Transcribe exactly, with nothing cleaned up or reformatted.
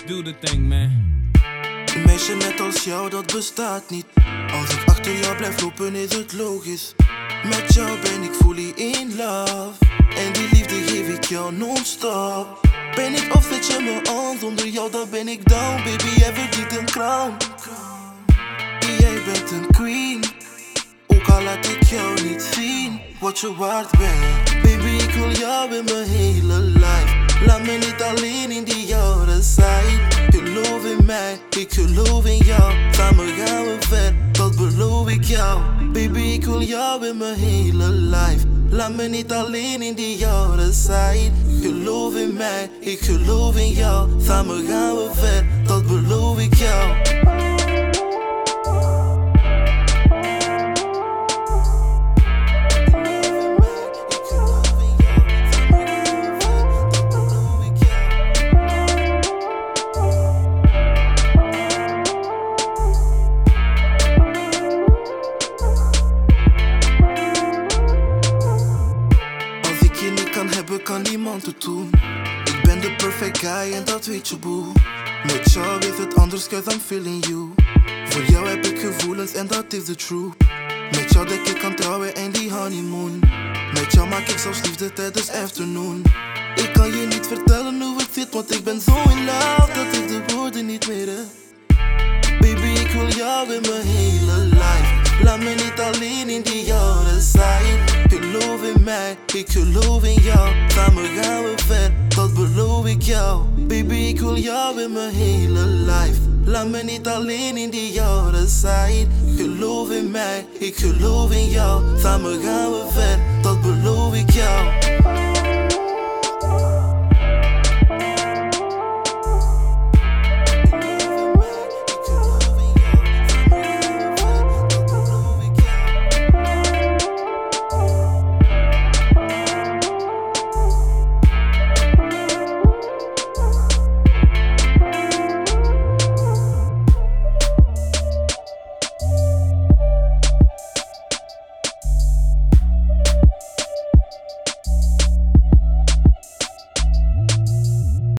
do the thing, man. Een meisje net als jou, dat bestaat niet. Als ik achter jou blijf lopen, is het logisch. Met jou ben ik fully in love. En die liefde geef ik jou non-stop. Ben ik of zet je me aan, zonder jou dan ben ik down. Baby, jij verdient een crown. Jij bent een queen. Ook al laat ik jou niet zien wat je waard bent. Baby, ik wil jou in mijn hele life. Laat me niet alleen in die jouwe side. Geloof in mij, ik geloof in jou. Samen gaan we ver, dat beloof ik jou. Baby, ik wil jou in mijn hele life. Laat me niet alleen in die jouwe side. Geloof in mij, ik geloof in jou. Samen gaan we ver, dat beloof ik jou. Kan niemand het doen. Ik ben de perfect guy en dat weet je boe. Met jou is het anders cause I'm feeling you. Voor jou heb ik gevoelens en dat is the truth. Met jou denk ik aan trouwen en die honeymoon. Met jou maak ik zelfs liefde tijdens afternoon. Ik kan je niet vertellen hoe het zit, want ik ben zo in love dat ik de woorden niet meer heb. Baby, ik wil jou in mijn hele life. Laat me niet alleen in die jouwe side. Geloof in mij, ik geloof in jou. Samen gaan we ver, dat beloof ik jou. Baby, ik wil jou in mijn hele life. Laat me niet alleen in die jouwe side. Geloof in mij, ik geloof in jou. Samen gaan we ver, dat beloof ik jou.